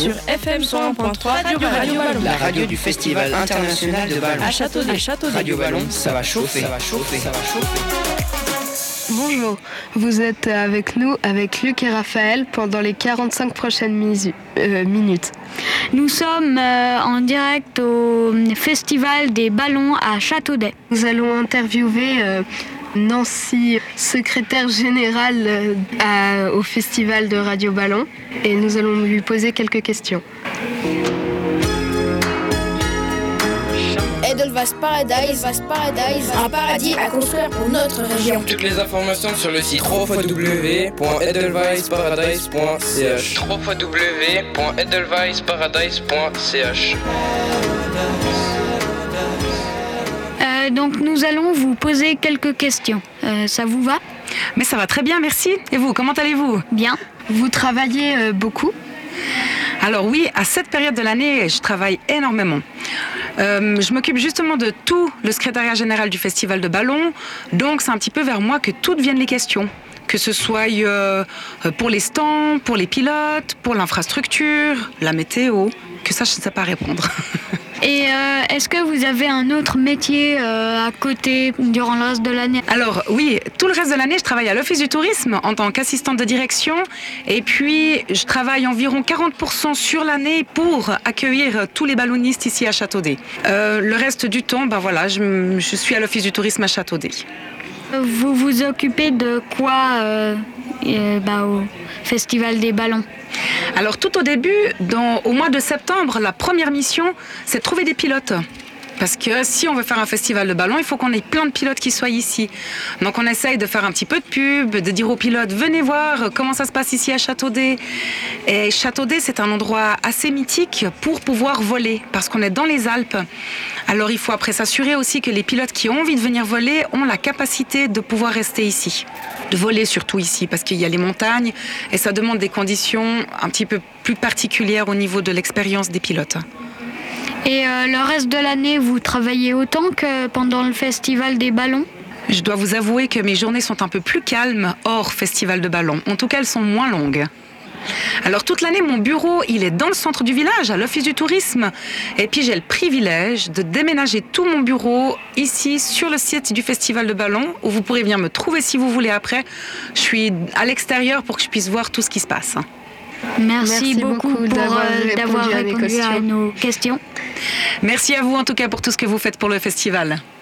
sur FM 101.3 Radio Ballon. La radio du Festival international de ballon. À Châteaudet. Radio Ballon, ça va chauffer. Bonjour, vous êtes avec nous, avec Luc et Raphaël, pendant les 45 prochaines minutes. Nous sommes en direct au Festival des Ballons à Châteaudet. Nous allons interviewer Nancy, secrétaire générale au Festival de Radio Ballon, et nous allons lui poser quelques questions. Edelweiss Paradise, un paradis à construire pour notre région. Toutes les informations sur le site www.edelweissparadise.ch www.edelweissparadise.ch. Donc nous allons vous poser quelques questions. Ça vous va ? Mais ça va très bien, merci. Et vous, comment allez-vous ? Bien. Vous travaillez beaucoup ? Alors oui, à cette période de l'année, je travaille énormément. Je m'occupe justement de tout le secrétariat général du Festival de Ballon, donc c'est un petit peu vers moi que toutes viennent les questions. Que ce soit pour les stands, pour les pilotes, pour l'infrastructure, la météo, que ça je ne sais pas répondre. Et est-ce que vous avez un autre métier à côté durant le reste de l'année ? Alors oui, tout le reste de l'année, je travaille à l'Office du tourisme en tant qu'assistante de direction. Et puis, je travaille environ 40% sur l'année pour accueillir tous les ballonnistes ici à Châteaudet. Le reste du temps, je suis à l'Office du tourisme à Châteaudet. Vous vous occupez de quoi au Festival des Ballons ? Alors tout au début, au mois de septembre, la première mission, c'est de trouver des pilotes. Parce que si on veut faire un festival de ballon, il faut qu'on ait plein de pilotes qui soient ici. Donc on essaye de faire un petit peu de pub, de dire aux pilotes, venez voir comment ça se passe ici à Châteaudet. Et Châteaudet, c'est un endroit assez mythique pour pouvoir voler, parce qu'on est dans les Alpes. Alors il faut après s'assurer aussi que les pilotes qui ont envie de venir voler ont la capacité de pouvoir rester ici. De voler surtout ici, parce qu'il y a les montagnes et ça demande des conditions un petit peu plus particulières au niveau de l'expérience des pilotes. Et le reste de l'année, vous travaillez autant que pendant le Festival des Ballons ? Je dois vous avouer que mes journées sont un peu plus calmes hors Festival de Ballons. En tout cas, elles sont moins longues. Alors toute l'année, mon bureau, il est dans le centre du village, à l'Office du tourisme. Et puis j'ai le privilège de déménager tout mon bureau ici sur le site du Festival de Ballons, où vous pourrez venir me trouver si vous voulez après. Je suis à l'extérieur pour que je puisse voir tout ce qui se passe. Merci beaucoup d'avoir répondu à nos questions. Merci à vous en tout cas pour tout ce que vous faites pour le festival.